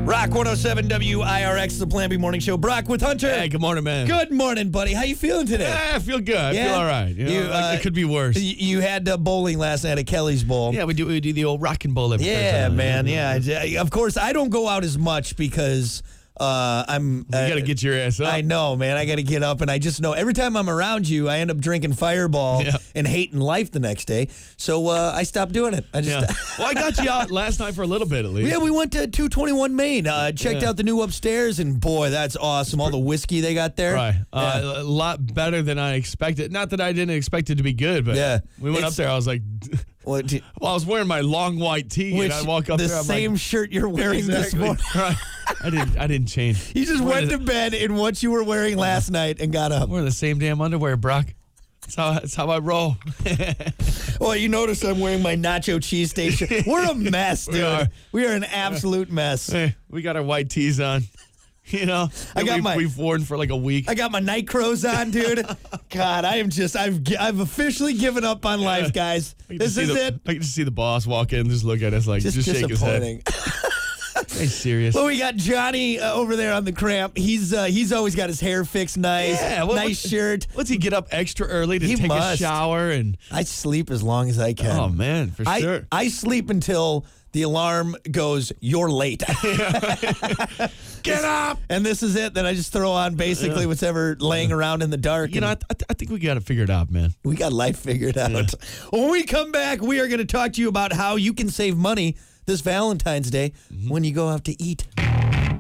Rock 107 WIRX, the Plan B Morning Show. Brock with Hunter. Hey, good morning, man. Good morning, buddy. How you feeling today? I feel good. I Yeah? feel all right. It could be worse. You had bowling last night at Kelly's Bowl. Yeah, we do the old rock and bowl every Yeah, Thursday. man. Yeah. Of course, I don't go out as much because I'm. You got to get your ass up. I know, man. I got to get up, and I just know every time I'm around you, I end up drinking Fireball Yeah. and hating life the next day. So I stopped doing it. I just. Yeah. Well, I got you out last night for a little bit at least. Yeah, we went to 221 Main, checked out the new upstairs, and boy, that's awesome. All the whiskey they got there. Right. Yeah. A lot better than I expected. Not that I didn't expect it to be good, but Yeah. we went up there. I was like, Well, I was wearing my long white tee, which, and I walk up the there. I'm same like, shirt you're wearing this exactly. morning. Right. I didn't change. You just We're went the- to bed in what you were wearing last night and got up. We're the same damn underwear, Brock. That's how I roll. Well, you notice I'm wearing my nacho cheese steak shirt. We're a mess, dude. are. We are an absolute mess. Hey, we got our white tees on. You know, I got we've worn for like a week. I got my night crows on, dude. God, I've officially given up on life, guys. This is it. I can just see the boss walk in, just look at us like, just shake his head. disappointing. Hey, serious. Well, we got Johnny over there on the cramp. He's always got his hair fixed nice, Yeah, nice shirt. What's he get up extra early to He take must. a shower and? I sleep as long as I can. Oh man, for sure. I sleep until the alarm goes, "You're late." Get up. And this is it. Then I just throw on basically what's ever laying around in the dark. You know, I think we got it figured out, man. We got life figured out. When we come back, we are going to talk to you about how you can save money this Valentine's Day when you go out to eat.